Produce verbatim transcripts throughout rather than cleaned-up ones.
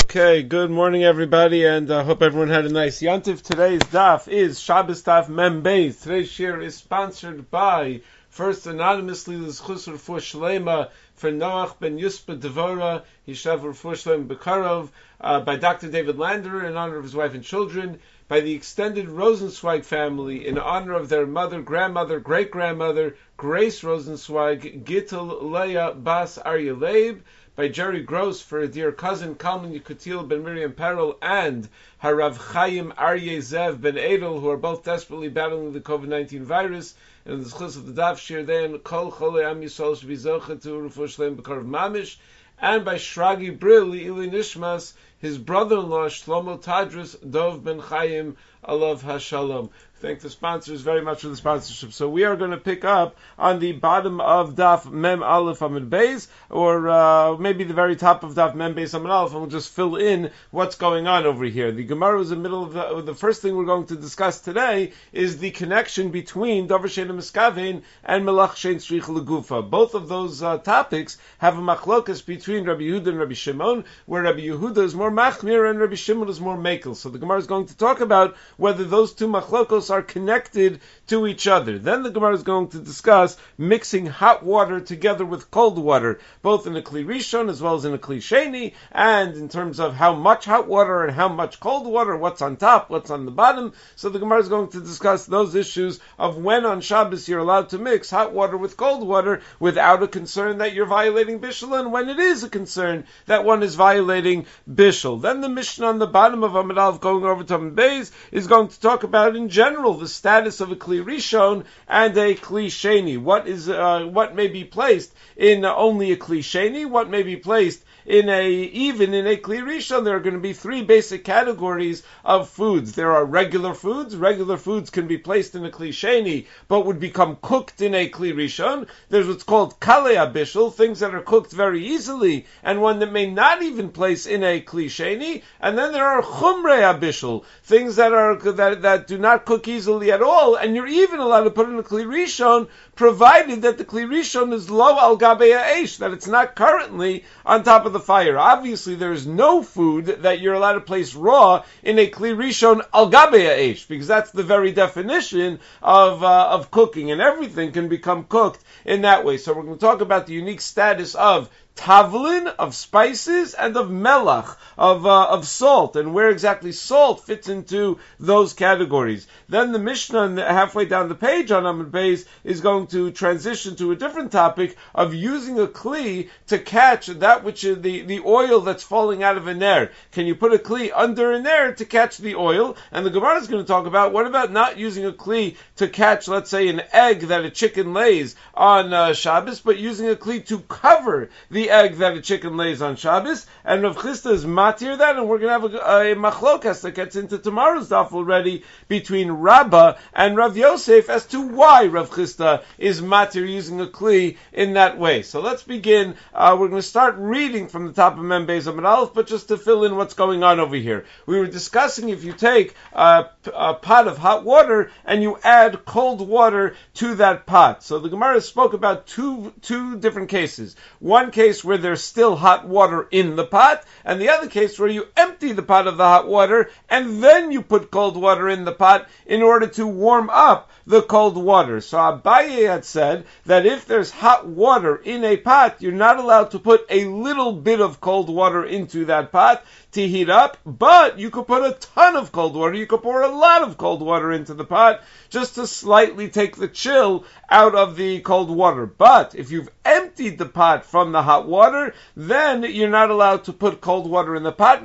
Okay, good morning everybody, and I uh, hope everyone had a nice Yantiv. Today's daf is Shabbos Daf Mem Beis. Today's shir is sponsored by, first anonymously, L'Zchus Refuah Shlema for Noach ben Yuspa Devora, Hishav Refuah Shlema Bekarov, uh, by Doctor David Lander in honor of his wife and children, by the extended Rosenzweig family in honor of their mother, grandmother, great-grandmother, Grace Rosenzweig, Gittel Leah Bas Aryeh Leib, by Jerry Gross for a dear cousin, Kalman Yekutil ben Miriam Perel, and Harav Chaim Aryeh Zev ben Edel, who are both desperately battling the covid nineteen virus. And in the schus of the Daf Shir then, Kol Chole Am Yisrael should be zoche to Refuah Shlema B'Karov Mamish, and by Shragi Brill, Ili Nishmas, his brother-in-law, Shlomo Tadris Dov ben Chaim, Alav HaShalom. Thank the sponsors very much for the sponsorship. So we are going to pick up on the bottom of Daf Mem Aleph Amud Beis, or uh, maybe the very top of Daf Mem Beis Amud Aleph, and we'll just fill in what's going on over here. The Gemara is in the middle of the, the first thing we're going to discuss today is the connection between Dover Shein Miskavein and Melach Shein Tzrich Legufa. Both of those uh, topics have a machlokas between Rabbi Yehuda and Rabbi Shimon, where Rabbi Yehuda is more machmir and Rabbi Shimon is more mekel. So the Gemara is going to talk about whether those two machlokos are connected to each other. Then the Gemara is going to discuss mixing hot water together with cold water, both in a Kli Rishon as well as in a Kli Sheni, and in terms of how much hot water and how much cold water, what's on top, what's on the bottom. So the Gemara is going to discuss those issues of when on Shabbos you're allowed to mix hot water with cold water without a concern that you're violating Bishul, and when it is a concern that one is violating Bishul. Then the Mishnah on the bottom of Amud Aleph going over to Amud Beis is going to talk about in general the status of a Kli Rishon and a Kli Sheni. What is uh, what may be placed in uh, only a Kli Sheni, what may be placed in a, even in a Kli Rishon. There are going to be three basic categories of foods. There are regular foods. Regular foods can be placed in a Kli Sheni, but would become cooked in a Kli Rishon. There's what's called Kalei Abishul, things that are cooked very easily, and one that may not even place in a Kli Sheni. And then there are Chumrei Abishul, things that are that, that do not cook easily at all, and you're even allowed to put in a Kli Rishon, provided that the Kli Rishon is low al gabei ha'esh, that it's not currently on top of the fire. Obviously, there is no food that you're allowed to place raw in a Kli Rishon al gabei ha'esh, because that's the very definition of uh, of cooking, and everything can become cooked in that way. So we're going to talk about the unique status of tavlin, of spices, and of melach, of uh, of salt, and where exactly salt fits into those categories. Then the Mishnah, halfway down the page on Amud Beis, is going to transition to a different topic of using a kli to catch that which is the, the oil that's falling out of a ner. Can you put a kli under a ner to catch the oil? And the Gemara is going to talk about, what about not using a kli to catch, let's say, an egg that a chicken lays on uh, Shabbos, but using a kli to cover the egg that a chicken lays on Shabbos? And Rav Chisda is matir that, and we're going to have a, a machlokas that gets into tomorrow's daf already between Rabbah and Rav Yosef as to why Rav Chisda is matir using a kli in that way. So let's begin. Uh, we're going to start reading from the top of Mem Beis Amud Aleph, but just to fill in what's going on over here. We were discussing if you take a, a pot of hot water and you add cold water to that pot. So the Gemara spoke about two two different cases. One case where there's still hot water in the pot, and the other case where you empty the pot of the hot water and then you put cold water in the pot in order to warm up the cold water. So Abaye had said that if there's hot water in a pot, you're not allowed to put a little bit of cold water into that pot to heat up, but you could put a ton of cold water. You could pour a lot of cold water into the pot just to slightly take the chill out of the cold water. But if you've emptied the pot from the hot water, then you're not allowed to put cold water in the pot,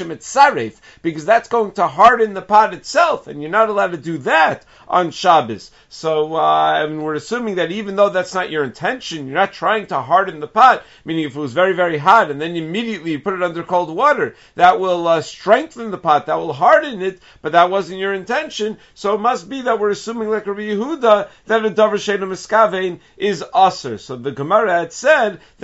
because that's going to harden the pot itself, and you're not allowed to do that on Shabbos. So uh, I mean, we're assuming that even though that's not your intention, you're not trying to harden the pot, meaning if it was very, very hot and then immediately you put it under cold water, that will uh, strengthen the pot, that will harden it, but that wasn't your intention. So it must be that we're assuming, like Rabbi Yehuda, that a davar she'eino miskavein is aser. So the Gemara had said that that's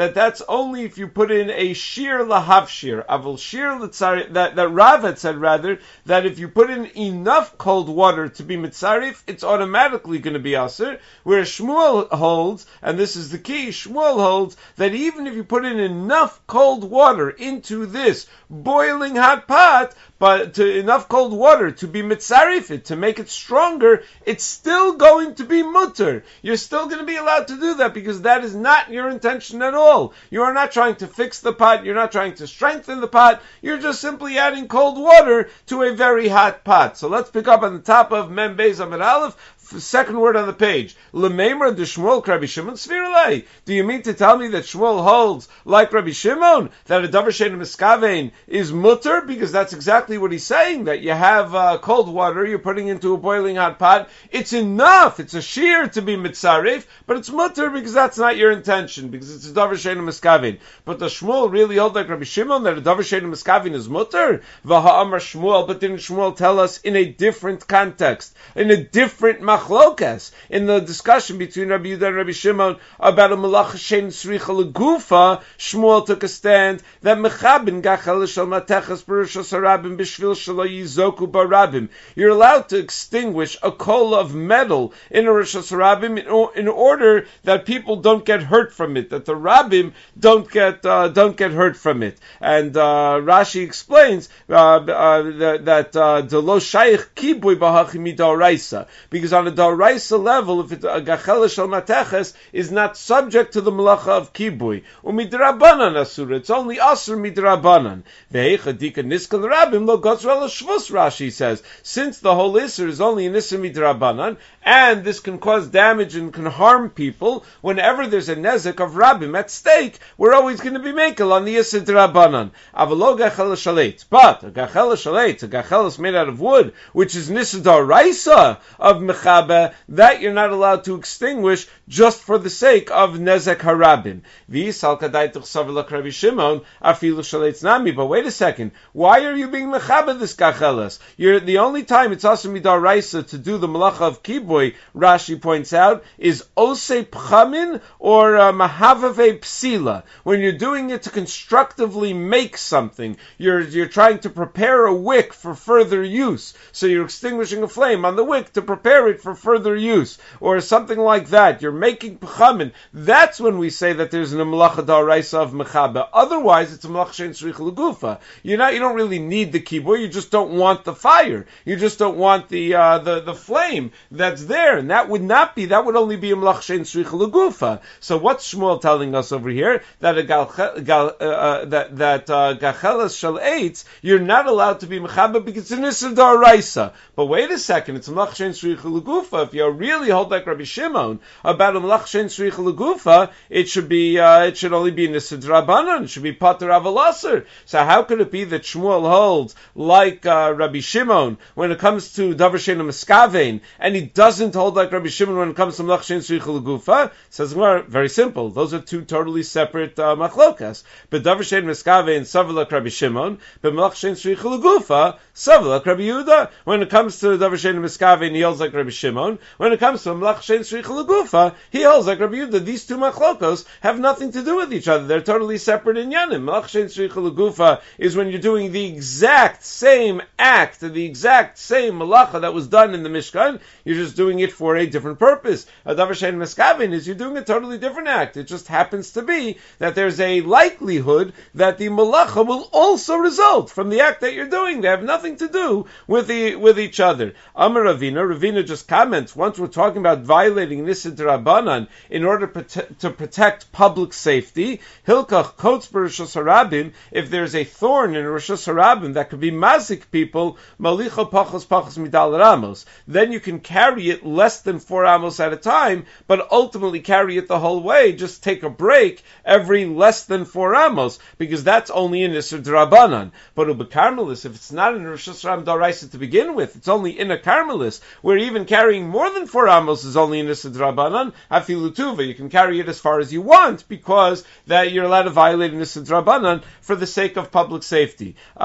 only if you put in a shir lahav shir. Avol shir l'tzarif, that, that Rav had said rather, that if you put in enough cold water to be mitzarif, it's automatically going to be aser, whereas Shmuel holds, and this is the key, Shmuel holds that even if you put in enough cold water into this boiling hot pot, but to enough cold water to be mitzarif it, to make it stronger, it's still going to be mutter. You're still going to be allowed to do that because that is not your intention at all. You are not trying to fix the pot, you're not trying to strengthen the pot, you're just simply adding cold water to a very hot pot. So let's pick up on the top of Mem Beis Amud Aleph, second word on the page. L'meimra de Shmuel Rabbi Shimon Svirlei. Do you mean to tell me that Shmuel holds like Rabbi Shimon that a davar she'eino miskavein is mutter? Because that's exactly what he's saying. That you have uh, cold water, you're putting into a boiling hot pot. It's enough. It's a shear to be mitzaref, but it's mutter because that's not your intention. Because it's a davar she'eino miskavein. But does Shmuel really hold like Rabbi Shimon that a davar she'eino miskavein is mutter? V'ha'amar Shmuel. But didn't Shmuel tell us in a different context, in a different machlokas, in the discussion between Rabbi Yehuda and Rabbi Shimon about a malacha shein sricha legufa? Shmuel took a stand that mechabin gachal shel matechas berushos harabim b'shvil shelo yizoku barabim. You're allowed to extinguish a coal of metal in a rushos harabim in, in order that people don't get hurt from it, that the rabbim don't get uh, don't get hurt from it. And uh, Rashi explains uh, uh, that the lo shaykh kibui b'hachim midoraisa, because on a doraisa level, if it's a gachela shel mateches, is not subject to the malacha of kibui. Umidrabanan asura, it's only asur midrabanan. Ve'echa dika niskan rabim lo gotzra l'shvus, Rashi says. Since the whole isur is only an isur midrabanan, and this can cause damage and can harm people, whenever there's a nezek of rabbim at stake, we're always going to be makel on the isur drabanan. Avalo gachela shalet. But a gachela shalet, a gachela is made out of wood, which is nisur doraisa of mechabe, that you're not allowed to extinguish just for the sake of nezek harabim. V'yisal kadai tuchsav Rabbi Shimon afilu shaletz nami. But wait a second, why are you being mechabe this gachelas? You're the only time it's also midaraisa to do the malacha of kiboy. Rashi points out is ose pchamin or uh, mahavave psila. When you're doing it to constructively make something, you're you're trying to prepare a wick for further use. So you're extinguishing a flame on the wick to prepare it for further use, or something like that. You're making pchamin. That's when we say that there's an malacha daraisa of mechabe. Otherwise, it's a malacha shein tzrich legufa. You're not. You don't really need the kiboy. You just don't want the fire. You just don't want the uh, the the flame that's there, and that would not be. That would only be a malacha shein tzrich legufa. So what's Shmuel telling us over here? That a gal, gal uh, uh, that that uh, gachelas shel eitz, you're not allowed to be mechabe because it's an isur daraisa. But wait a second, it's a malacha shein tzrich legufa. If you really hold like Rabbi Shimon about a malacha shein tzrich legufa, it should be uh, it should only be nisur drabanan. It should be pater avalaser. So how could it be that Shmuel holds like uh, Rabbi Shimon when it comes to davar she'eino miskavein, and he doesn't hold like Rabbi Shimon when it comes to malacha shein tzrich legufa? Says very simple. Those are two totally separate uh, machlokas. But davar she'eino miskavein savar like Rabbi Shimon, but malacha shein tzrich legufa savar like Rabbi Yehuda. When it comes to davar she'eino miskavein, he holds like Rabbi Shimon. When it comes to malacha shein tzrich legufa, he holds like Rabbi Yehuda. These two machlokos have nothing to do with each other. They're totally separate in yanim. Malacha shein tzrich legufa is when you're doing the exact same act, the exact same malacha that was done in the Mishkan. You're just doing it for a different purpose. A davar she'eino miskavein is you're doing a totally different act. It just happens to be that there's a likelihood that the malacha will also result from the act that you're doing. They have nothing to do with the with each other. Amar Ravina, Ravina just comments, once we're talking about violating nisur drabanan in order prote- to protect public safety, hilkach kotes b'rishos harabim, if there's a thorn in rishos harabim that could be mazik people, malicha pachos pachos midal ramos, then you can carry it less than four amos at a time, but ultimately carry it the whole way. Just take a break every less than four amos, because that's only in nisur drabanan. But ubekarmelis, if it's not in rishos harabim daraisa to begin with, it's only in a karmelis, where even carrying more than four amos is only in nisur drabanan, afilu tuva, you can carry it as far as you want, because that you're allowed to violate nisur drabanan for the sake of public safety. Uh, Tosfos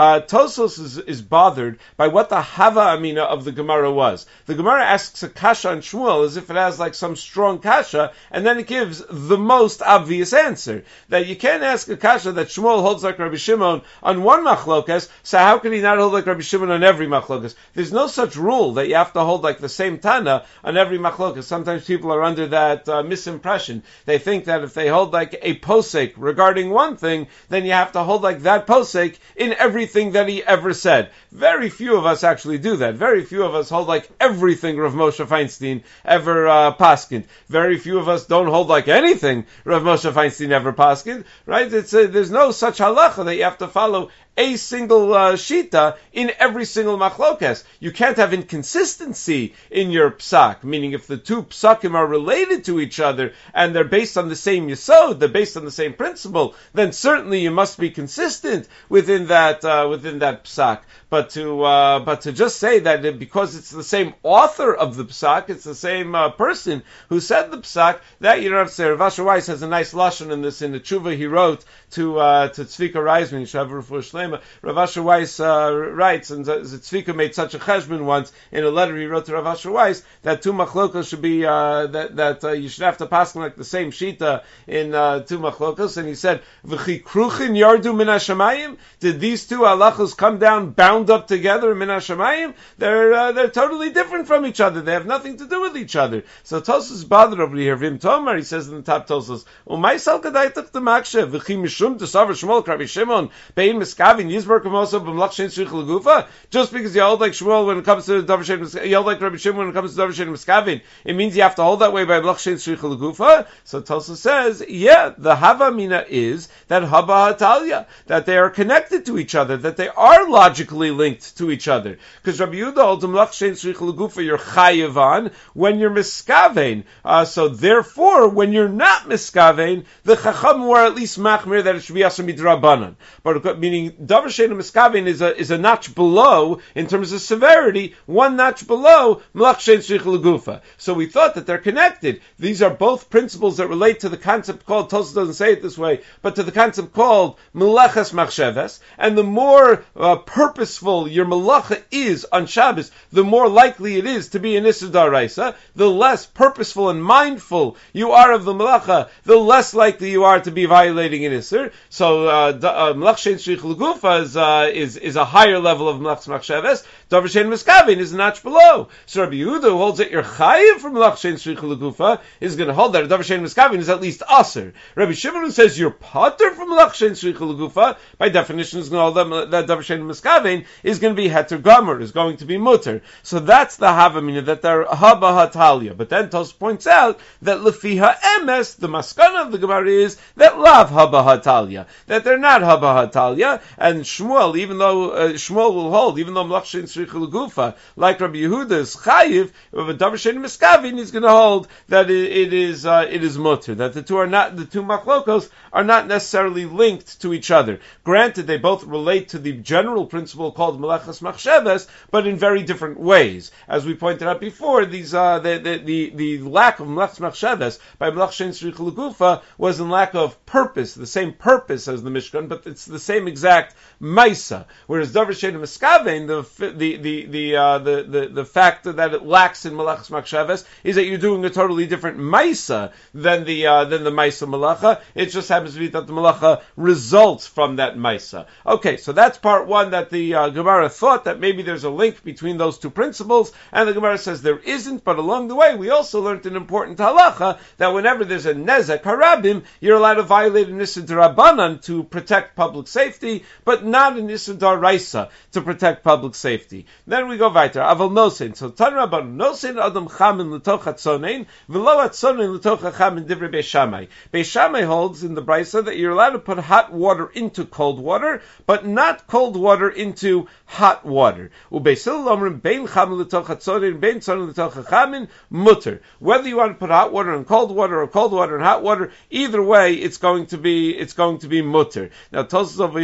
Tosos is, is bothered by what the Hava Amina of the Gemara was. The Gemara asks a kasha on Shmuel as if it has like some strong kasha, and then it gives the most obvious answer. That you can't ask a kasha that Shmuel holds like Rabbi Shimon on one machlokas, so how can he not hold like Rabbi Shimon on every machlokas? There's no such rule that you have to hold like the same Tana on every machlokas. Sometimes people are under that uh, misimpression. They think that if they hold like a posek regarding one thing, then you have to hold like that posek in everything that he ever said. Very few of us actually do that. Very few of us hold like everything Rav Moshe Feinstein ever uh, paskind. Very few of us don't hold like anything Rav Moshe Feinstein ever paskind. Right? It's a, there's no such halacha that you have to follow a single uh, shita in every single machlokes. You can't have inconsistency in your psak, meaning if the two psakim are related to each other and they're based on the same yesod, they're based on the same principle, then certainly you must be consistent within that uh, within that psak. But to uh, but to just say that it, because it's the same author of the psak, it's the same uh, person who said the psak, that you don't have to say. Rav Asher Weiss has a nice lashon in this in the tshuva he wrote to uh, to Tzvika Reisman, Shavu Refuah Shlema. Rav Asher Weiss uh, writes, and Tzvika made such a cheshbon once in a letter he wrote to Rav Asher Weiss, that two machlokas should be uh, that that uh, you should have to pass like the same shita in uh, two machlokas, and he said, "V'chi kruchin yardu min hashamayim." Did these two halachos come down bound up together min hashamayim? They're uh, they're totally different from each other. They have nothing to do with each other. So Tosfos is bothered over here. Vim Tomar, he says in the top Tosfos, "Umaysal kadaytak t'makshe v'chi mishum t'savar Shmuel Rabbi Shimon bein miskavin yizber kamoso b'mlach shein tzrich l'gufa." Just because you hold like Shmuel when it comes to davar shein, you hold like Rabbi Shimon when it comes to davar shein miskavin, it means you have to hold that way by mlach shein tzrich l'gufa. So Tosfos says, yeah, the hava mina is that haba hatalia, that they are connected to each other, that they are logically linked to each other. Because Rabbi Yehuda holds mlach shein tzrich l'gufa, you're chayiv on when you're miskavein. Uh, so therefore, when you're not miskavein, the chacham were at least machmir that it should be asur midrabanan. But meaning davar shein miskavein is a is a notch below in terms of severity, one notch below mlach shein tzrich l'gufa. So we thought that they're connected. These are both principles that relate to the concept called, Tosfos doesn't say it this way, but to the concept called melechas machsheves. And the more uh, purposeful your melacha is on Shabbos, the more likely it is to be an Issur D'Oraisa. The less purposeful and mindful you are of the melacha, the less likely you are to be violating an Issur. So melach shein tzrich l'gufa is, uh, is is a higher level of melachas machsheves. Davar shein miskavin is a notch below. So Rabbi Yehuda, who holds that you're chayiv from melach shein tzrich l'gufa, is going to hold that davar shein miskavin is at least aser. Rabbi Shimon, who says you're pater from melach shein tzrich l'gufa, by definition is going to hold that, that davar shein miskavin is going to be heter gomer, is going to be mutter. So that's the havamina, that they're haba hatalia. But then Tos points out that lefiha emes, the maskana of the Gemara is that lav haba hatalia, that they're not haba hatalia. And Shmuel, even though uh, Shmuel will hold, even though melach shein tzrich l'gufa, like Rabbi Yehuda is chayiv of a davar shein miskavin, he's going to hold that it, it is uh, it is mutter, that the two are not the two machlokos are not necessarily linked to each other. Granted, they both relate to the general principle called melechas machsheves, but in very different ways. As we pointed out before, these uh, the, the the the lack of melechas machsheves by melach shein tzrich l'gufa was in lack of purpose, the same purpose as the Mishkan, but it's the same exact maisa. Whereas davar shein miskavein, the the the the, uh, the the the fact that it lacks in melechas machsheves is that you're doing a totally different maisa than the uh, than the maisa malacha. It just happens to be that the malacha results from that maisa. Okay, so that's part one, that the uh, Gemara thought that maybe there's a link between those two principles, and the Gemara says there isn't, but along the way we also learned an important halacha, that whenever there's a nezek harabim, you're allowed to violate an Issur D'Rabbanan to protect public safety, but not an Issur D'Oraisa to protect public safety. Then we go weiter. Aval nosein. So Tan Rabban nosein adam chamin l'toch hatzonein v'lo hatzonein l'toch hachamin divrei Beis Shammai. Beis Shammai holds in the brisa that you're allowed to put hot water into cold water, but not cold water into hot water. Ubeis Hillel omrim bein chamin l'toch hatzonein bein tzonein l'toch hachamin mutter. Whether you want to put hot water in cold water or cold water in hot water, either way it's going to be it's going to be mutter. Now Tosfos over here points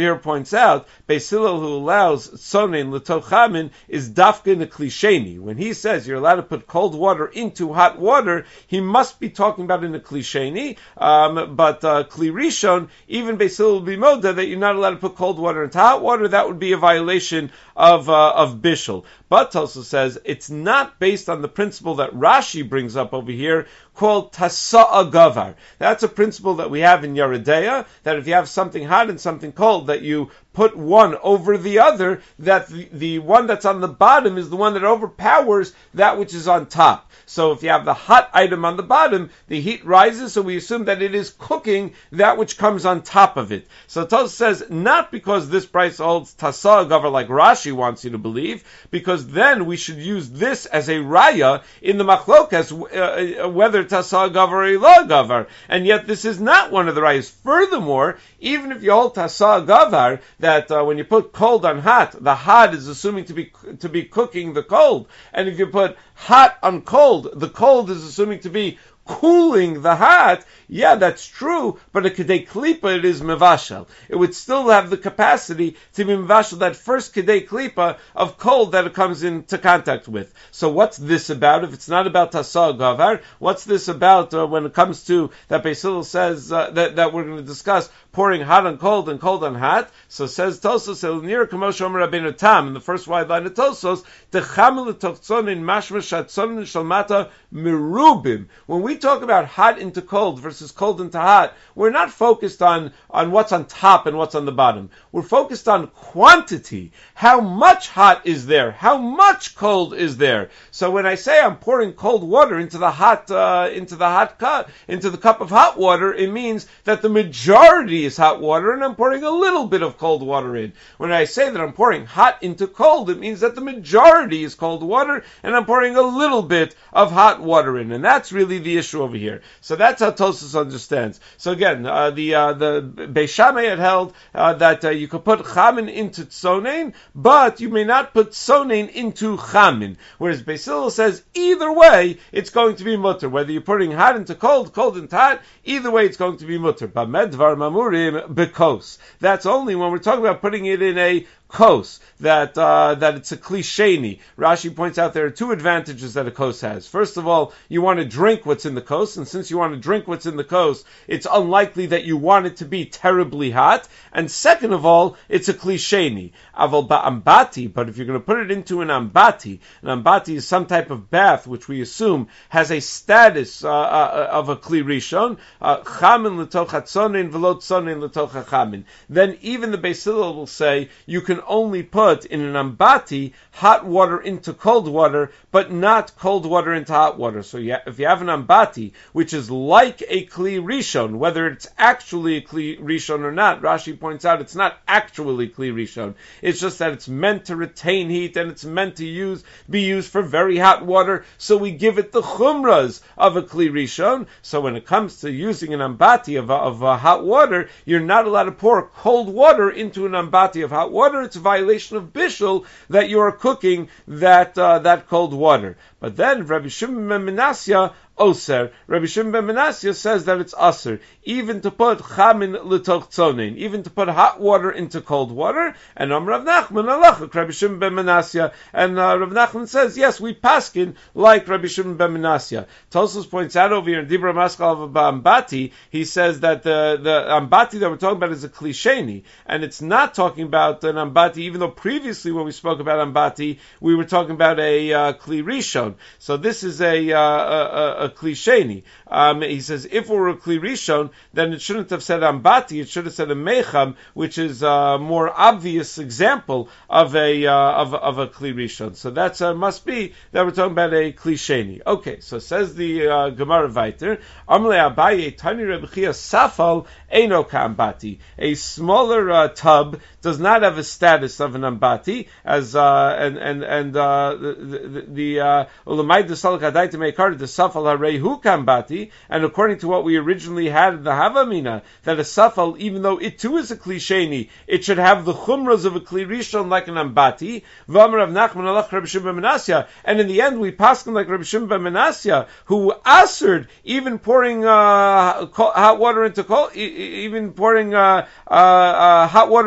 points out, Beis Hillel, who allows tzonein l'toch chamin, is dafka in a klisheni. When he says you're allowed to put cold water into hot water, he must be talking about in a klisheni. Um, but uh, kli rishon, even Beis Hillel will be moda that you're not allowed to put cold water into hot water. That would be a violation of uh, of bishul. But Tosfos says it's not based on the principle that Rashi brings up over here, called tasa'a gavar. That's a principle that we have in Yeridea, that if you have something hot and something cold, that you put one over the other, that the, the one that's on the bottom is the one that overpowers that which is on top. So if you have the hot item on the bottom, the heat rises, so we assume that it is cooking that which comes on top of it. So Tosfos says, not because this price holds tasa'a gavar like Rashi wants you to believe, because then we should use this as a raya in the machlokas, uh, whether tasa'a gavar or la gavar. And yet this is not one of the rayas. Furthermore, even if you hold tasa'a gavar, that uh, when you put cold on hot, the hot is assuming to be to be cooking the cold. And if you put hot on cold, the cold is assuming to be cooling the hot. Yeah, that's true, but a kedei klipa, it is mevashel. It would still have the capacity to be mevashel, that first kedei klipa of cold that it comes into contact with. So what's this about? If it's not about tasa'a gavar, what's this about uh, when it comes to that Beis Hillel says uh, that, that we're going to discuss pouring hot on cold and cold on hot? So says Tosfos, near Kamosh Omer Rabbeinu Tam, in the first wide line of Tosfos, Techamel tochtzonin mashma shatzonin shalmata mirubim. When we talk about hot into cold versus cold into hot, we're not focused on, on what's on top and what's on the bottom. We're focused on quantity. How much hot is there? How much cold is there? So when I say I'm pouring cold water into the hot, uh, into the hot cup, into the cup of hot water, it means that the majority is hot water and I'm pouring a little bit of cold water in. When I say that I'm pouring hot into cold, it means that the majority is cold water and I'm pouring a little bit of hot water in. And that's really the issue over here. So that's how Tosfos understands. So again, uh, the uh, the Beis Shammai had held uh, that uh, you could put chamin into tzonein, but you may not put tzonein into chamin. Whereas Beis Hillel says either way, it's going to be mutter. Whether you're putting hot into cold, cold into hot, either way it's going to be mutter. Bamedvar mamurim bekos. That's only when we're talking about putting it in a kos, that uh, that it's a klisheni. Rashi points out there are two advantages that a kos has. First of all, you want to drink what's in the kos, and since you want to drink what's in the kos, it's unlikely that you want it to be terribly hot. And second of all, it's a klisheni. Aval ba'ambati, but if you're going to put it into an ambati, an ambati is some type of bath which we assume has a status uh, uh, of a kli rishon, chamin l'toch hatzonin v'lo tzonin l'toch hachamin. Then even the Beis Hillel will say you can only put in an ambati hot water into cold water, but not cold water into hot water. So you ha- if you have an ambati, which is like a kli rishon, whether it's actually a kli rishon or not, Rashi points out it's not actually kli rishon. It's just that it's meant to retain heat and it's meant to use be used for very hot water. So we give it the chumras of a kli rishon. So when it comes to using an ambati of, of uh, hot water, you're not allowed to pour cold water into an ambati of hot water. It's a violation of bishul that you are cooking that uh, that cold water. But then Rabbi Shimon ben Menasya Oser. Rabbi Shimon ben Menasya says that it's aser, even to put chamin l'toch tzonein, even to put hot water into cold water. And Am Rav Nachman alachak Rabbi Shimon ben Menasya, and uh, Rav Nachman says yes, we paskin like Rabbi Shimon ben Menasya. Tosfos points out over here in Dibra Maskal of Ambati, he says that the the Ambati that we're talking about is a klisheni, and it's not talking about an Ambati, even though previously when we spoke about Ambati, we were talking about a uh, kli rishon. So this is a uh, a, a klisheni. Um, he says if it were a kli rishon, then it shouldn't have said ambati. It should have said a mecham, which is a more obvious example of a uh, of of a kli rishon. So that uh, must be that we're talking about a klisheni. Okay, so says the uh, Gemara Vayter, Amle Abaye Tani Reb Chia Safal Eino Kambati. A smaller uh, tub does not have a status of an ambati, as uh, and and and uh, the the uh, ulamai the salakadai to make hard the safal harehu kambati, and according to what we originally had in the Havamina, that a safal, even though it too is a klisheni, it should have the chumras of a kli rishon like an ambati. V'amar Rav Nachman alach Rabbi Shimon ben Menasya, and in the end we paskin like Rabbi Shimon ben Menasya, who answered even pouring uh, hot water into cold, even pouring uh, uh, uh, hot water into cold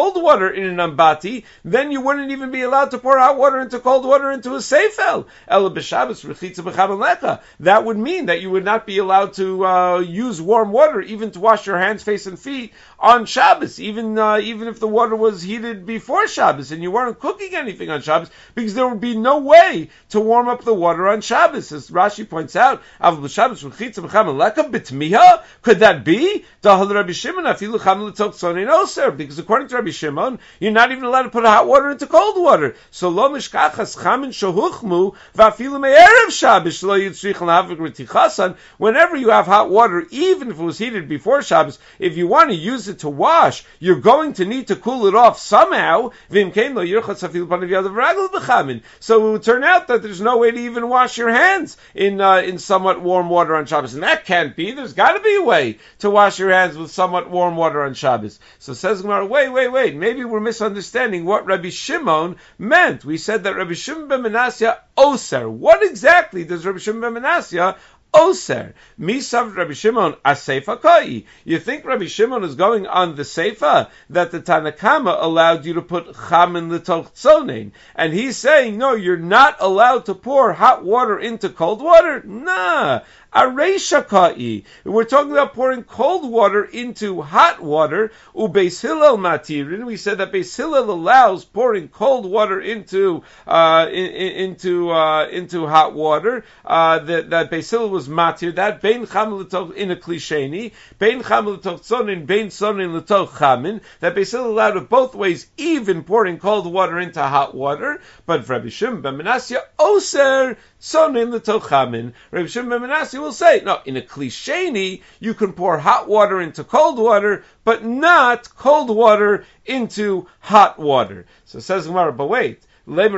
cold water in an ambati, then you wouldn't even be allowed to pour hot water into cold water into a seifel. Ela b'Shabbos rechitza b'chaben lecha. That would mean that you would not be allowed to uh, use warm water even to wash your hands, face, and feet on Shabbos, even uh, even if the water was heated before Shabbos and you weren't cooking anything on Shabbos, because there would be no way to warm up the water on Shabbos. As Rashi points out, could that be? Because according to Rabbi Shimon, you're not even allowed to put hot water into cold water. So lo mishkachas chamin shohuchmu va'afilu me'erev Shabbos lo yitzrich l'havik r'tichasan. Whenever you have hot water, even if it was heated before Shabbos, if you want to use it to wash, you're going to need to cool it off somehow. So it would turn out that there's no way to even wash your hands in uh, in somewhat warm water on Shabbos. And that can't be. There's got to be a way to wash your hands with somewhat warm water on Shabbos. So says Gemara, wait, wait, wait. Maybe we're misunderstanding what Rabbi Shimon meant. We said that Rabbi Shimon ben Menasya oser. What exactly does Rabbi Shimon ben Menasya oser? Misav Rabbi Shimon aseifa koi. You think Rabbi Shimon is going on the seifa that the Tanakama allowed you to put chamin l'toch tzonein, and he's saying no, you're not allowed to pour hot water into cold water? Nah. Areisha ka'i. We're talking about pouring cold water into hot water. Ubeis Hillel matirin. We said that Beis Hillel allows pouring cold water into uh, in, into uh, into hot water. Uh, that that Beis Hillel was matir. That bein chamin l'toch in a klisheni. Bein chamin l'toch tzonin. Bein tzonin l'toch chamin. That Beis Hillel allowed it both ways, even pouring cold water into hot water. But Rabbi Shimon ben Menasya oser tzonin l'toch chamin. Rabbi Shimon ben Menasya will say, no, in a klisheni, you can pour hot water into cold water, but not cold water into hot water. So says Gemara, but wait, that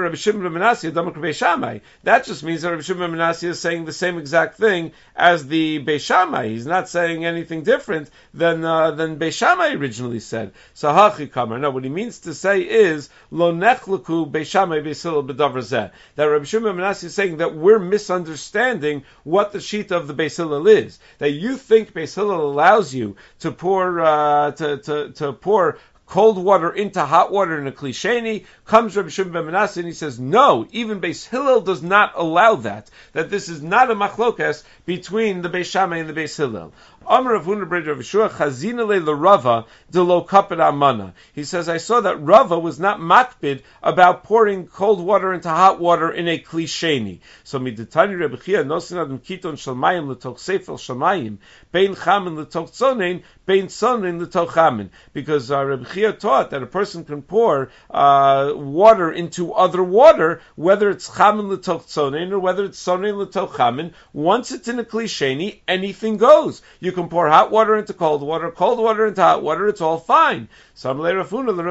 just means that Rabbi Shimon ben Menasya is saying the same exact thing as the Beis Shammai. He's not saying anything different than uh, than Beis Shammai originally said. So hachi kamar. No, what he means to say is lo nechluku Beis Shammai Beis Hillel b'davar zeh. That Rabbi Shimon ben Menasya is saying that we're misunderstanding what the shita of the Beis Hillel is. That you think Beis Hillel allows you to pour uh, to to to pour cold water into hot water in a klisheni. Comes Rabbi Shimon ben Menasya and he says, no, even Beis Hillel does not allow that. That this is not a machlokas between the Beis Shammai and the Beis Hillel. Amar Rav Huna bar Yeshua chazina le l'Rava de lo kaped amana. He says, I saw that Rava was not makpid about pouring cold water into hot water in a klisheni. So midetani Rebbe Chia nosin adam kiton shalmayim l'toch seifel shalmayim bein chamin l'toch tzonein bein tzonein l'toch chamin. Because uh, Rebbe Chia taught that a person can pour uh, water into other water, whether it's chamin l'toch tzonein or whether it's tzonein l'toch chamin. Once it's in a klisheni, anything goes. You can pour hot water into cold water, cold water into hot water, it's all fine. Now, maybe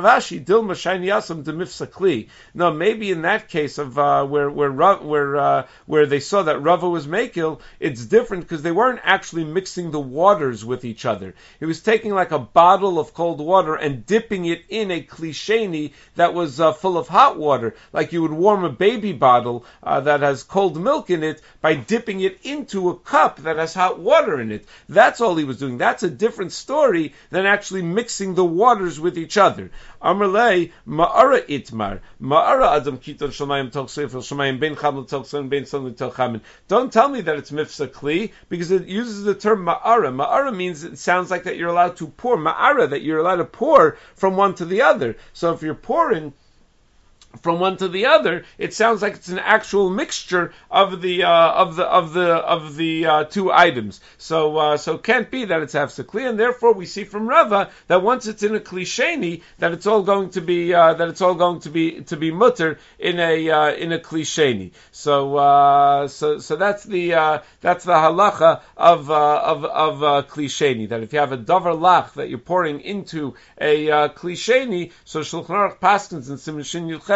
in that case of uh, where where where uh, where they saw that Rava was makil, it's different because they weren't actually mixing the waters with each other. He was taking like a bottle of cold water and dipping it in a klisheni that was uh, full of hot water, like you would warm a baby bottle uh, that has cold milk in it by dipping it into a cup that has hot water in it. That's all he was doing. That's a different story than actually mixing the waters with each other. Amrlei ma'ara itmar ma'ara adam kiton shamayim toch sefer shamayim ben cham l'toch son ben son l'toch chamin. Don't tell me that it's mifsa kli because it uses the term ma'ara. Ma'ara means it sounds like that you're allowed to pour ma'ara, that you're allowed to pour from one to the other. So if you're pouring from one to the other, it sounds like it's an actual mixture of the uh, of the of the of the uh, two items. So uh, so it can't be that it's hafsakli, and therefore we see from Rava that once it's in a klisheni, that it's all going to be uh, that it's all going to be to be mutter in a uh, in a klisheni. So uh, so so that's the uh, that's the halacha of uh, of of uh, klisheni. That if you have a davar lach that you're pouring into a uh, klisheni, so Shulchan Aruch paskins and Siman Shin Yuchet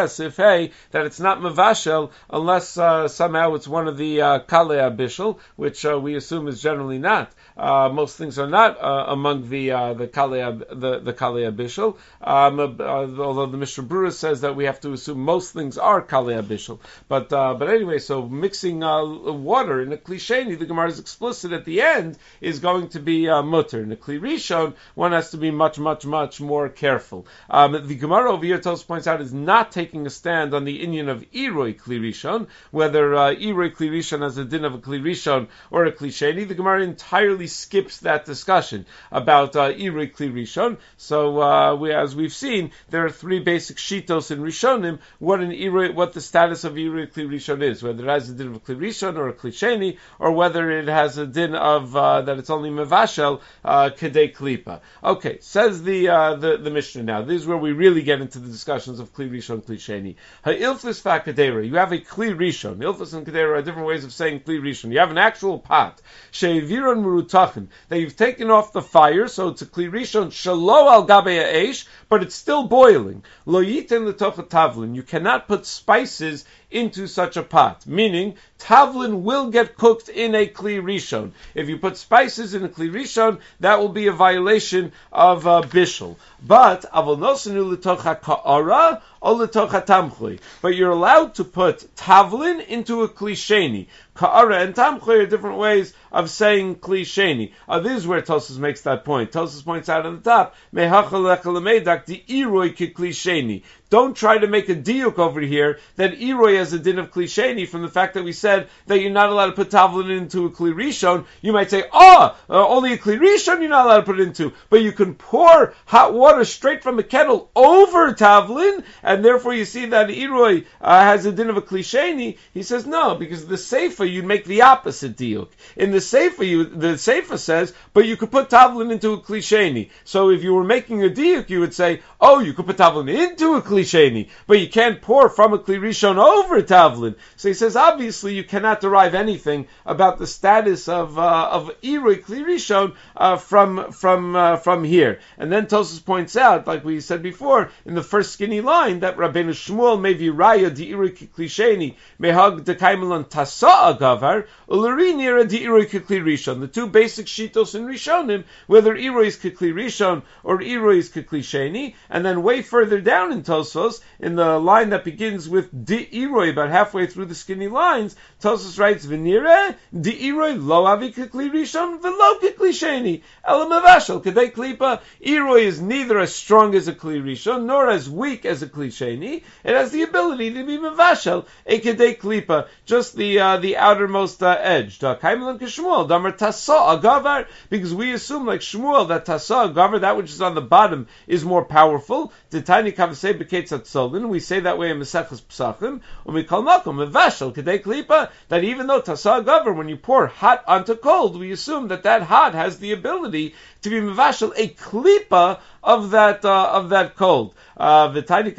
says, if hey, that it's not mevashel unless uh, somehow it's one of the uh, kalei bishul, which uh, we assume is generally not. Uh, most things are not uh, among the uh, the kalei the the kalei bishul. Um, uh, although the Mishnah Berurah says that we have to assume most things are kalei bishul. But uh, but anyway, so mixing uh, water in a kli sheni, the Gemara is explicit at the end, is going to be uh, mutter. In a kli rishon, one has to be much much much more careful. Um, the Gemara over here, Tosfos points out, is not taking a stand on the inyan of iroi kli rishon, whether uh, iroi kli rishon has a din of a kli rishon or a kli sheni. The Gemara entirely skips that discussion about uh, iroi kli rishon. So uh, we, as we've seen, there are three basic shitos in rishonim. What an iroi, what the status of iroi kli rishon is, whether it has a din of a kli rishon or a kli sheni, or whether it has a din of uh, that it's only mevashel uh, kedei klipa. Okay, says the uh, the the Mishnah now. This is where we really get into the discussions of kli rishon, kli sheni. Ha'ilfus v'kadera. You have a kli rishon. Ilfus and kadera are different ways of saying kli rishon. You have an actual pot she'eviron murutachin that you've taken off the fire, so it's a kli rishon shelo al gabei ha'esh, but it's still boiling. Lo yiten l'tocha tavlin. You cannot put spices into such a pot, meaning tavlin will get cooked in a kli rishon. If you put spices in a kli rishon, that will be a violation of uh, bishul. But avol nosenu l'tocha ka'ara or l'tocha tamchui. But you're allowed to put tavlin into a kli sheni. Ka'ara and tamchui are different ways of saying kli sheni. Uh, this is where Tosfos makes that point. Tosfos points out on the top, mehachal echalamedak di iroi ki kli sheni. Don't try to make a diuk over here that iroi has a din of kli sheni from the fact that we said that you're not allowed to put tavlin into a kli rishon. You might say, oh, uh, only a kli rishon you're not allowed to put it into, but you can pour hot water straight from a kettle over tavlin, and therefore you see that iroi uh, has a din of a kli sheni. He says no, because the seifa you'd make the opposite diuk. In the seifa, you, the seifa says, but you could put tavlin into a kli sheni. So if you were making a diuk, you would say, oh, you could put tavlin into a kli sheni, but you can't pour from a kli rishon over tavlin. So he says, obviously, you cannot derive anything about the status of uh, of iroi kli rishon uh, from from uh, from here. And then Tosfos points out, like we said before, in the first skinny line, that Rabbeinu Shmuel may be raya di iroi kli sheni mehag dekaimelon tasa agavar ulari nira di iroi kli rishon. The two basic shitos in rishonim, whether iroi is kli rishon or iroi is kli sheni, and then way further down in Tosfos, in the line that begins with di iroi, about halfway through the skinny lines, Tosfos writes, V'nire di iroi lo avi kli rishon v'lo kli sheni ela mevashel kedei klipa. Iroi is neither as strong as a kli rishon nor as weak as a kli sheni. It has the ability to be mevashel a kedei klipa, just the uh, the outermost uh, edge. Kaimelan k'Shmuel damar tasa agavar, because we assume like Shmuel that tasa agavar, that which is on the bottom, is more powerful. The tiny kavasei b'keitz atzolin. We say that way in Maseches Pesachim. Umikol makom mevashel kedei klipa, that even though tasa agavar, when you pour hot onto cold, we assume that that hot has the ability to be mevashel a klipa of that uh, of that cold. Uh, the tiny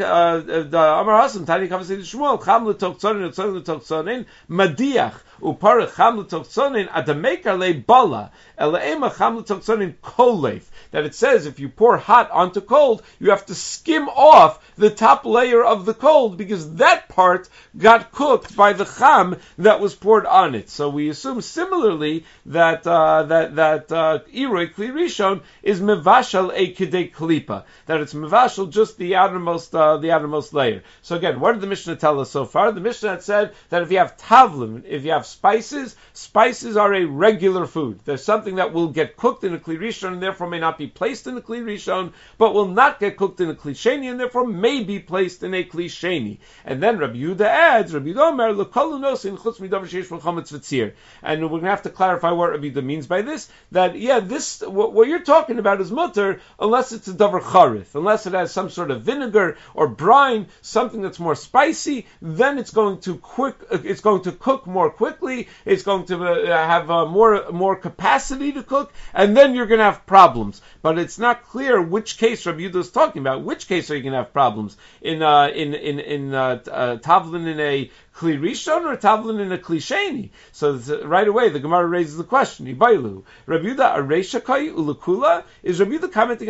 Amar Hasan tiny kavasei Shmuel cham l'tokzonin l'tokzonin l'tokzonin madiach uparach cham l'tokzonin adamekar le bala elaema cham l'tokzonin kolef. That it says if you pour hot onto cold, you have to skim off the top layer of the cold because that part got cooked by the cham that was poured on it. So we assume similarly that uh, that that uh, iroi kli rishon is mevashel a kedei klipa, that it's mevashel just the outermost uh, the outermost layer. So again, what did the Mishnah tell us so far? The Mishnah had said that if you have tavlin, if you have spices, spices are a regular food. There's something that will get cooked in a kli rishon and therefore may not be placed in a kli rishon, but will not get cooked in a kli sheni and therefore may be placed in a kli sheni. And then Rabbi Yehuda adds, Rabbi Yehuda Omer l'kol unosin chutz midavar sheish b'o chametz v'tzir. And we're going to have to clarify what Rabbi Yehuda means by this. That yeah, this what, what you're talking about is mutter unless it's a davar charif, unless it has some sort of vinegar or brine, something that's more spicy. Then it's going to quick, it's going to cook more quickly. It's going to uh, have uh, more more capacity to cook, and then you're going to have problems. But it's not clear which case Rabbi Yehuda is talking about. Which case are you going to have problems in uh, in in in uh, uh, tavlin in a kli rishon or tavlin in a kli sheni? So right away the Gemara raises the question: Ibailu Rabbi Yehuda a reisha kai ulukula? Is Rabbi Yehuda commenting on the reisha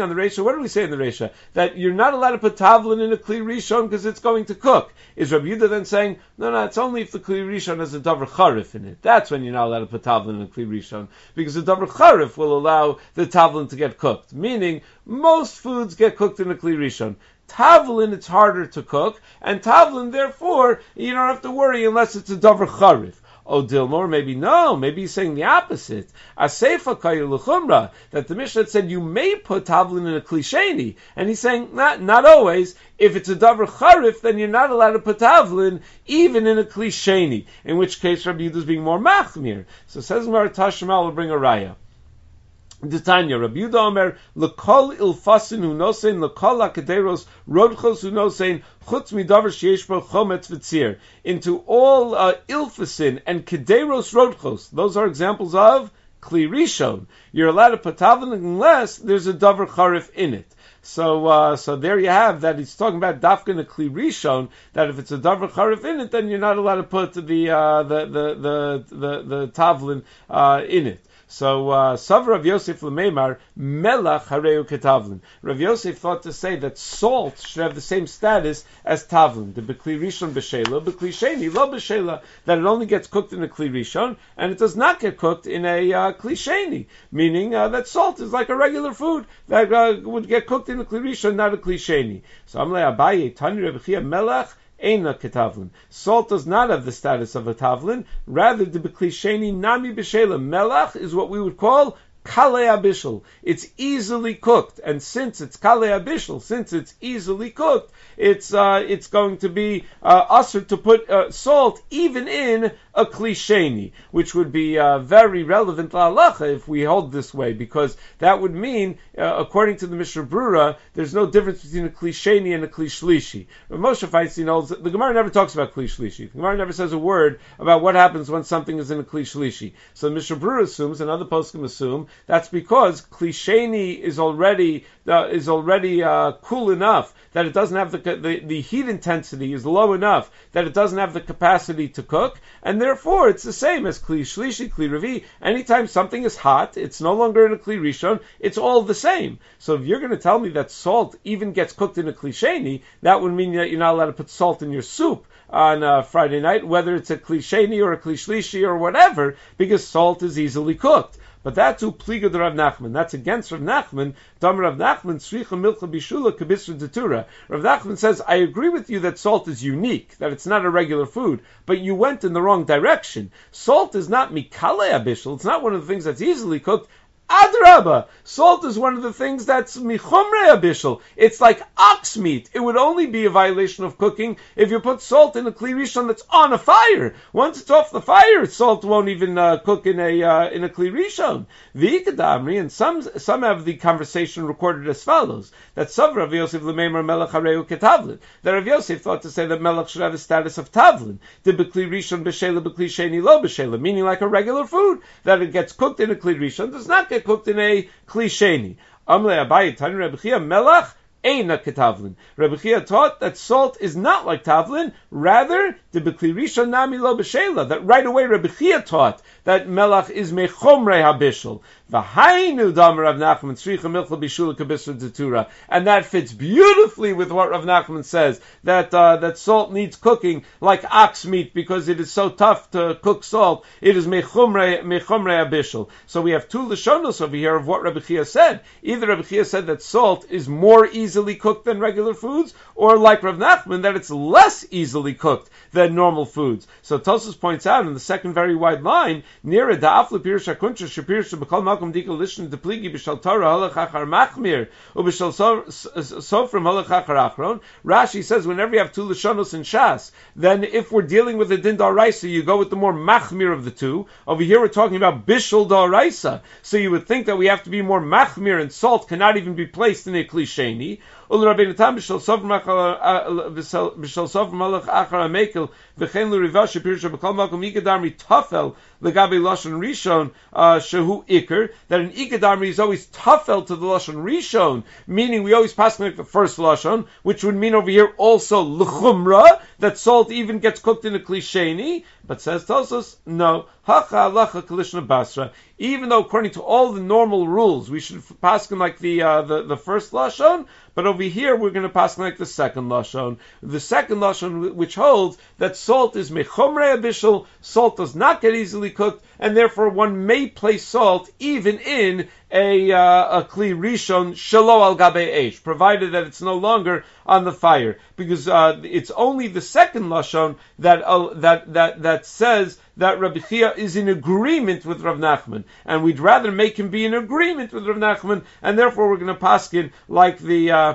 Reisha, what do we say in the Reisha? That you're not allowed to put tavlin in a Kli Rishon because it's going to cook. Is Rabbi Yehuda then saying, no, no, it's only if the Kli Rishon has a davar charif in it. That's when you're not allowed to put tavlin in a Kli Rishon, because the davar charif will allow the tavlin to get cooked. Meaning, most foods get cooked in a Kli Rishon. Tavlin, it's harder to cook, and tavlin, therefore, you don't have to worry unless it's a davar charif. Oh, Dilmor, maybe no, maybe he's saying the opposite. Aseifa kayu l'chumra, that the Mishnah said you may put tavlin in a klisheni, and he's saying not not always. If it's a davar charif, then you're not allowed to put tavlin even in a klisheni, in which case Rabbi Yehuda is being more machmir. So says Mar Tashma will bring a raya. D'Tanya, Rabbi Yehuda Omer, l'kol ilfasin hu nosein, l'kol hakaderos rodchos hu nosein, chutz midavar sheyesh bo chometz v'tzir. Into all uh, ilfasin and kederos rodchos, those are examples of Kli Rishon. You're allowed to put tavlin unless there's a davar charif in it. So, uh, so there you have that. He's talking about dafka in a Kli Rishon, that if it's a davar charif in it, then you're not allowed to put the uh, the the the the, the tavlin uh, in it. So, uh, Sav Rav Yosef Lemeimar, Melach Hareu Ketavlin. Rav Yosef thought to say that salt should have the same status as Tavlin. The Bekli Rishon B'Shela, Bekli Sheni, Lo B'Shela. That it only gets cooked in a Kli Rishon, and it does not get cooked in a uh, Kli Sheni. Meaning uh, that salt is like a regular food that uh, would get cooked in a Kli Rishon, not a Kli Sheni. So, Amle Abaye, Tani Reb Chia Melach, Eina ketavlin. Salt does not have the status of a tavlin. Rather, the beklisheni nami b'shela. Melach is what we would call kalei abishal. It's easily cooked, and since it's kalei abishal, since it's easily cooked, it's uh, it's going to be uh, usher to put uh, salt even in a klisheni, which would be uh, very relevant to halacha if we hold this way, because that would mean, uh, according to the Mishnah Brura, there's no difference between a klisheni and a klishlishi. Moshe Feinstein holds that the Gemara never talks about klishlishi. The Gemara never says a word about what happens when something is in a klishlishi. So the Mishnah Brura assumes, and other poskim assume, that's because klisheni is already uh, is already uh, cool enough that it doesn't have the, the the heat intensity is low enough that it doesn't have the capacity to cook, and therefore it's the same as Kli Shlishi, Kli Revi. Anytime something is hot, it's no longer in a Kli Rishon, it's all the same. So if you're going to tell me that salt even gets cooked in a Kli Sheni, that would mean that you're not allowed to put salt in your soup on uh, Friday night, whether it's a Kli Sheni or a Kli Shlishi or whatever, because salt is easily cooked. But that's upliga de Rav Nachman. That's against Rav Nachman. Dam Rav Nachman, Sricha Milcha Bishula Kabisra Detura. Rav Nachman says, I agree with you that salt is unique, that it's not a regular food, but you went in the wrong direction. Salt is not mikale abishul. It's not one of the things that's easily cooked. Adrabah, salt is one of the things that's michomre abishul. It's like ox meat. It would only be a violation of cooking if you put salt in a kli rishon that's on a fire. Once it's off the fire, salt won't even uh, cook in a uh, in a kli rishon. V'ikadamri, and some some have the conversation recorded as follows: that Sav Rav Yosef Lemeimer Melech Hareu Ketavlin. That Rav Yosef thought to say that Melech should have a status of tavlin. The bekli rishon b'shela bekli sheni lo b'shela, meaning like a regular food that it gets cooked in a kli rishon, does not get cooked in a kli sheni. Amle Abaye Tani Reb Chia Melech Eina Ketavlin. Reb Chia taught that salt is not like tavlin, rather the bekli rishon nami lo b'shela. That right away Reb Chia taught that melach is mechomrei habishul. V'hainu dam Rav Nachman tzricha milcha bishula kabisra detura, and that fits beautifully with what Rav Nachman says, that uh, that salt needs cooking like ox meat because it is so tough to cook salt. It is mechomrei mechomrei habishul. So we have two lashonos over here of what Rabbi Chia said. Either Rabbi Chia said that salt is more easily cooked than regular foods, or like Rav Nachman that it's less easily cooked than normal foods. So Tosfos points out in the second very wide line, near da'aflu pirush hakuntra shapirusha b'kol malkom dikol lishon depligi b'shal Torah halach achar machmir u'b'shal sofrim halach achar achron. Rashi says whenever you have two lashonos in Shas, then if we're dealing with the din d'oraisa, you go with the more machmir of the two. Over here we're talking about bishul d'oraisa, so you would think that we have to be more machmir, and salt cannot even be placed in a kli sheni. Ul Rabbeinu Tam b'shal sofrim halach achar amekel v'chein l'rivash shapirusha b'kol malkom ikadarmi tafel legabe lashon rishon shehu iker, that an ikadarmi is always tafel to the lashon rishon, meaning we always pass like the first lashon, which would mean over here also l'chumra, that salt even gets cooked in a kli sheni. But says Tosfos, no, Hacha halacha kalishna basra. Even though according to all the normal rules, we should paskin like the, uh, the the first lashon, but over here we're going to paskin like the second lashon. The second lashon, which holds that salt is mechomrei abishul, salt does not get easily cooked, and therefore one may place salt even in a uh, a kli rishon shelo al gabe eish, provided that it's no longer on the fire, because uh, it's only the second lashon that uh, that that that says that Rabbi Chia is in agreement with Rav Nachman, and we'd rather make him be in agreement with Rav Nachman, and therefore we're going to paskin like the uh,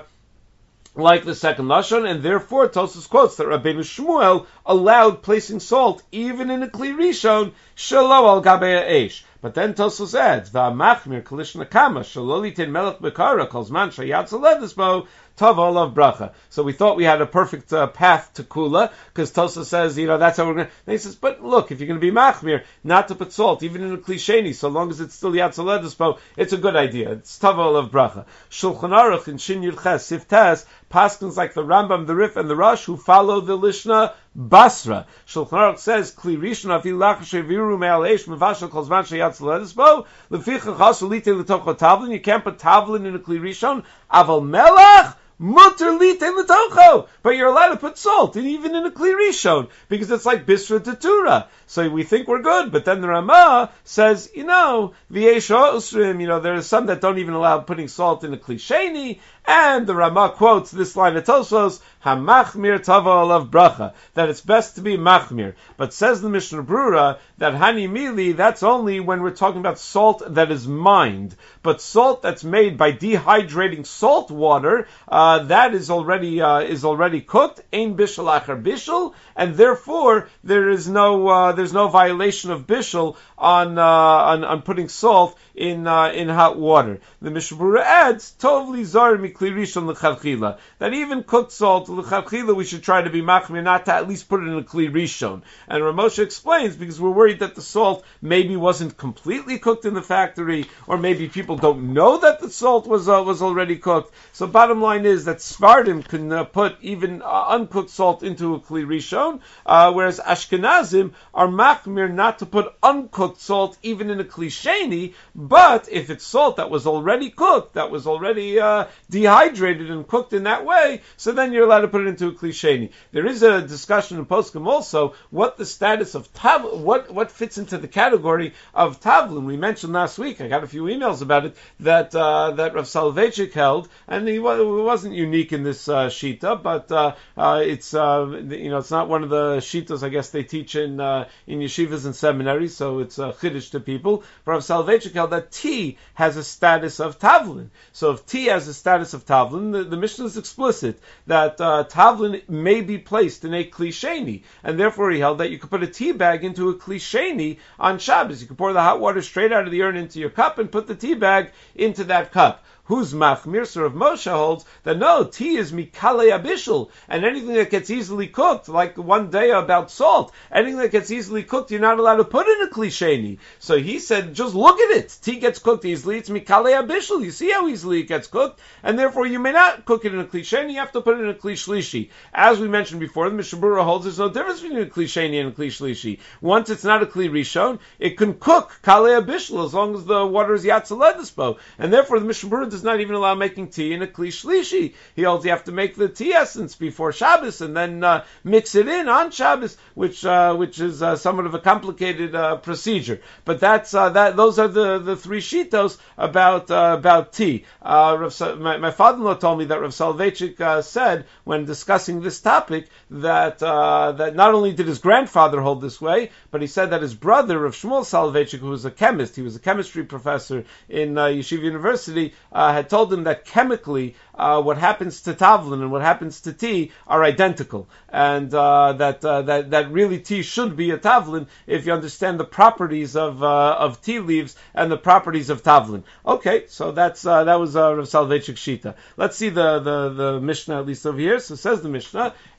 like the second lashon, and therefore Tosfos quotes that Rabbeinu Shmuel allowed placing salt even in a kli rishon shelo al gabe eish. But then Tosfos adds, "Va'machmir kalishna kama shelo litin melech bekara kol zman sheyatz ledisbo tav olav bracha." So we thought we had a perfect uh, path to kula, because Tosfos says, you know, that's how we're going to. And he says, but look, if you're going to be machmir, not to put salt, even in a klisheni, so long as it's still yatz ledisbo, it's a good idea. It's tav olav bracha. Shulchan Aruch in Shin Yud Ches Siftas paskins like the Rambam, the Rif, and the Rosh who follow the Lishna Basra. Shulchan Aruch says, "Kli rishon afi lach sheviru me'al eish mevashel kol zman sheyatz ledisbo lefichach hasu lite l'tocho tavlin." You can't put tavlin in a kli rishon. Aval melach mutter lite l'tocho, but you're allowed to put salt, and even in a kli rishon, because it's like bisra tetura. So we think we're good, but then the Ramah says, you know, v'yesh ha'usrim, you know, there are some that don't even allow putting salt in a kli sheni, and the Ramah quotes this line of Tosfos, "Hamachmir tava olav bracha," that it's best to be machmir. But says the Mishnah Brura that hani mili, that's only when we're talking about salt that is mined. But salt that's made by dehydrating salt water, uh, that is already uh, is already cooked, ein bishul achar bishul, and therefore there is no uh, there's no violation of bishul on uh, on, on putting salt in uh, in hot water. The Mishnah Brura adds, "Tov li zar mikli rishon l'chavchila," that even cooked salt l'chavchila we should try to be machmir, not to at least put it in a kli rishon. And Ramosha explains, because we're worried that the salt maybe wasn't completely cooked in the factory, or maybe people don't know that the salt was uh, was already cooked. So bottom line is that Svardim can uh, put even uh, uncooked salt into a kli rishon, uh, whereas Ashkenazim are machmir not to put uncooked salt even in a kli sheni. But if it's salt that was already cooked, that was already uh, dehydrated and cooked in that way, so then you're allowed to put it into a kli sheni. There is a discussion in Poskim also what the status of tav, what what fits into the category of tavlin. We mentioned last week, I got a few emails about it, that uh, that Rav Soloveitchik held, and he was, it wasn't unique in this uh, shita, but uh, uh, it's uh, you know it's not one of the shitas I guess they teach in uh, in yeshivas and seminaries, so it's a uh, chiddush to people. But Rav Soloveitchik held that tea has a status of tavlin. So if tea has a status of tavlin, the, the Mishnah is explicit that uh, tavlin may be placed in a kli sheni, and therefore he held that you could put a tea bag into a kli sheni on Shabbos. You could pour the hot water straight out of the urn into your cup and put the tea bag into that cup. Who's machmir? So Rav Moshe holds that no, tea is mikale abishul, and anything that gets easily cooked, like one day about salt, anything that gets easily cooked, you're not allowed to put in a kli sheni. So he said, just look at it. Tea gets cooked easily. It's mikale abishul. You see how easily it gets cooked, and therefore you may not cook it in a kli sheni. You have to put it in a kli shlishi. As we mentioned before, the Mishnah Brura holds there's no difference between a kli sheni and a kli shlishi. Once it's not a kli rishon, it can cook kale abishul as long as the water is yatzaledispo, and therefore the Mishnah Brura does not even allow making tea in a kli shlishi. He holds you have to make the tea essence before Shabbos and then uh, mix it in on Shabbos, which uh, which is uh, somewhat of a complicated uh, procedure. But that's uh, that. Those are the, the three shitos about uh, about tea. Uh, Rav, my, my father-in-law told me that Rav Soloveitchik uh, said when discussing this topic that uh, that not only did his grandfather hold this way, but he said that his brother, Rav Shmuel Soloveitchik, who was a chemist, he was a chemistry professor in uh, Yeshiva University, uh, had told him that chemically uh, what happens to tavlin and what happens to tea are identical, and uh, that uh, that that really tea should be a tavlin if you understand the properties of uh, of tea leaves and the properties of tavlin. Okay, so that's uh, that was uh, Rav Soloveitchik shita. Let's see the, the the Mishnah at least over here. So says the Mishnah,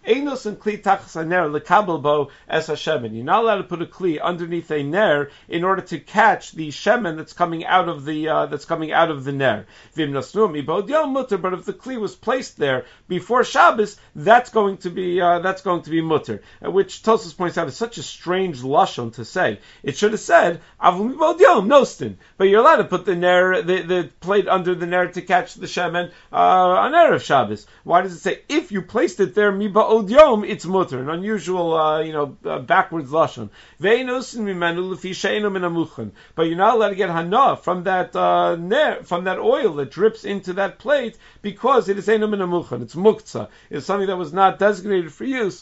Einos and kli tachas haner lekabel bo es hashemen. You're not allowed to put a kli underneath a ner in order to catch the shemen that's coming out of the uh, that's coming out of the ner. Vim nasnu mi bod yom mutter. But if the kli was placed there before Shabbos, that's going to be uh, that's going to be mutter. Which Tosfos points out is such a strange lashon to say. It should have said avul mi bod yom nostin. But you're allowed to put the ner the, the plate under the ner to catch the shemen uh, on erev Shabbos. Why does it say if you placed it there mi ba'od yom it's mutter? An unusual uh, you know uh, backwards lashon. Ve'inosin mimenu lefi she'enu min hamuchen. But you're not allowed to get hana from that uh, ner from that oil that drips into that plate because it is einu min hamuchen. It's muktzah. It's something that was not designated for use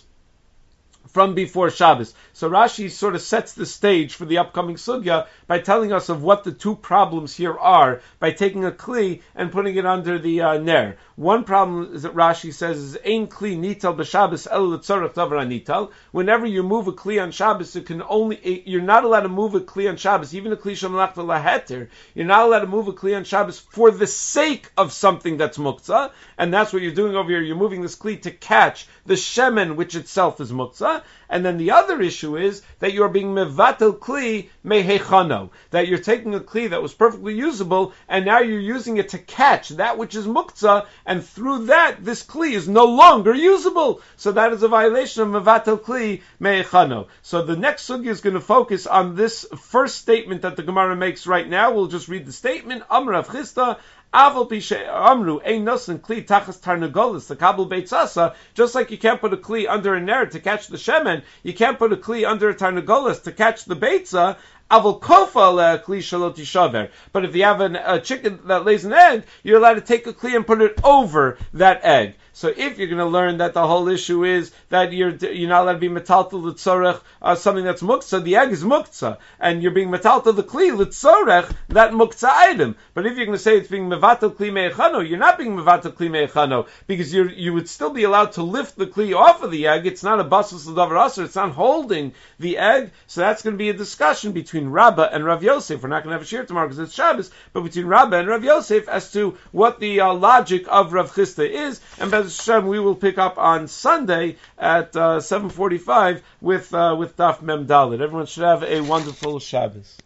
from before Shabbos. So Rashi sort of sets the stage for the upcoming sugya by telling us of what the two problems here are by taking a kli and putting it under the uh, ner. One problem is that Rashi says is ein kli nital b'Shabbos el l'tzorach davar nital. Whenever you move a kli on Shabbos, it can only you're not allowed to move a kli on Shabbos, even a kli shemalach v'laheter. You're not allowed to move a kli on Shabbos for the sake of something that's muktzah, and that's what you're doing over here. You're moving this kli to catch the shemen, which itself is muktzah. And then the other issue is that you're being mevatel kli mehechano, that you're taking a kli that was perfectly usable, and now you're using it to catch that which is muktzah, and through that, this kli is no longer usable. So that is a violation of mevatel kli mehechano. So the next sugya is going to focus on this first statement that the Gemara makes right now. We'll just read the statement. Amar Rav Chisda, Aval pishe amru ein nosen kli tachas tarnagolis the kabel beitzasa. Just like you can't put a kli under a ner to catch the shemen, you can't put a kli under a tarnagolis to catch the beitza. Aval kofa kli shalot yishaver. But if you have an, a chicken that lays an egg, you're allowed to take a kli and put it over that egg. So if you're going to learn that the whole issue is that you're you're not allowed to be metaltal l'tzorech uh, something that's muktzah, the egg is muktzah, and you're being metaltal the kli l'tzorech that muktzah item. But if you're going to say it's being mevatel kli me'echano, you're not being mevatel kli me'echano because you you would still be allowed to lift the kli off of the egg. It's not a basus l'davar aser. It's not holding the egg. So that's going to be a discussion between Rabbah and Rav Yosef. We're not going to have a shir tomorrow because it's Shabbos, but between Rabbah and Rav Yosef as to what the uh, logic of Rav Chisda is. And by Hashem, we will pick up on Sunday at uh, seven forty-five with uh, with Daf Mem Dalet. Everyone should have a wonderful Shabbos.